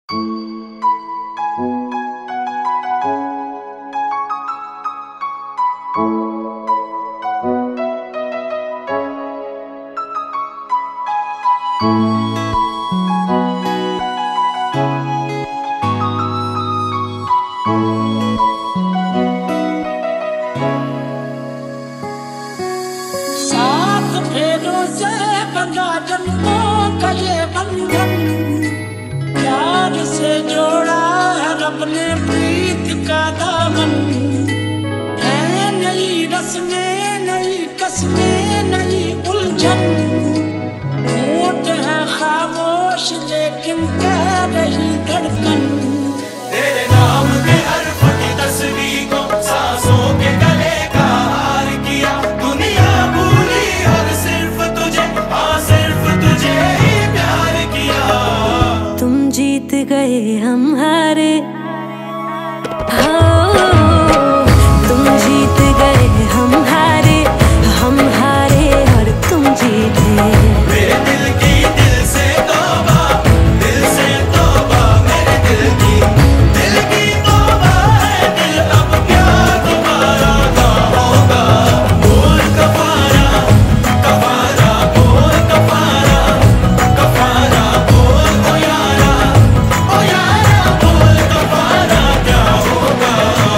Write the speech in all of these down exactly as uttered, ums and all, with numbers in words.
सात फेरों से बंधा जन्मों का ये बंधन, प्यार से जोड़ा है रब ने प्रीत का दामन। है नई रस्में, नई कस्में, नई उलझन, होठ है खामोश लेकिन कह रही धड़कन। तेरे नाम के हर्फ की तस्वीर को सांसों के गले का हार किया, दुनिया भूली और सिर्फ तुझे, हाँ सिर्फ तुझे ही प्यार किया। तुम जीत गए हम हारे, हो तुम जीत गए हम हारे, हम हारे और तुम जीते। मेरे दिल की दिल से तौबा, दिल से तौबा, मेरे दिल की दिल की तौबा है। दिल अब क्या दोबारा ना होगा, बोल कफारा कफारा, बोल कफारा कफारा, बोल ओ यारा ओ यारा, बोल कफारा क्या होगा।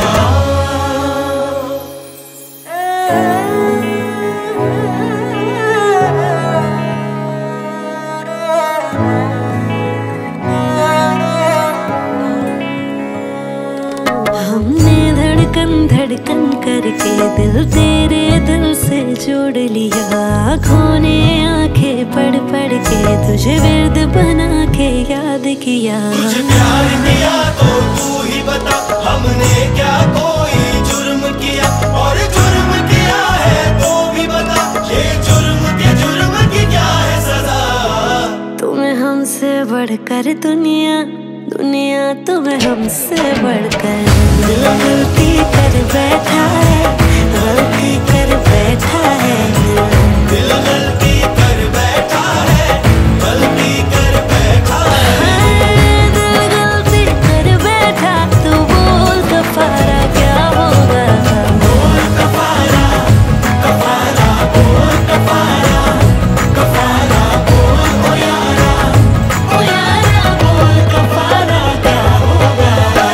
हमने धड़कन धड़कन करके दिल तेरे दिल से जोड़ लिया, आँखों ने आंखें पढ़ पढ़ के तुझे विर्द बना के याद किया। तुझे प्यार किया तो तू ही बता, हमने क्या कोई जुर्म किया, और जुर्म किया है तो भी बता, ये जुर्म के जुर्म की क्या है सजा। तुम्हें हमसे बढ़कर दुनिया, दुनिया तुम्हें हमसे बढ़कर। दिल गलती कर बैठा है, गलती कर बैठा है। दिल गलती कर बैठा है, गलती कर बैठा है। दिल गलती कर बैठा, तू बोल कफारा क्या होगा। बोल कफारा कफारा, बोल कफारा कफारा, बोल ओ यारा ओ यारा, बोल कफारा क्या होगा।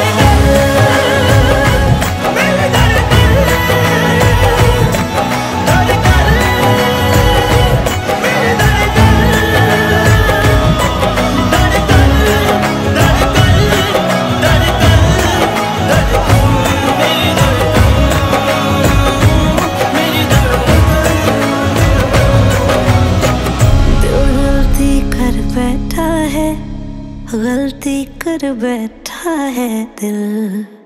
मेरे दर्द धड़कन, मेरे दर्द धड़कन धड़कन धड़कन धड़कन, मेरी दिल गलती कर बैठा है, गलती कर बैठा है दिल।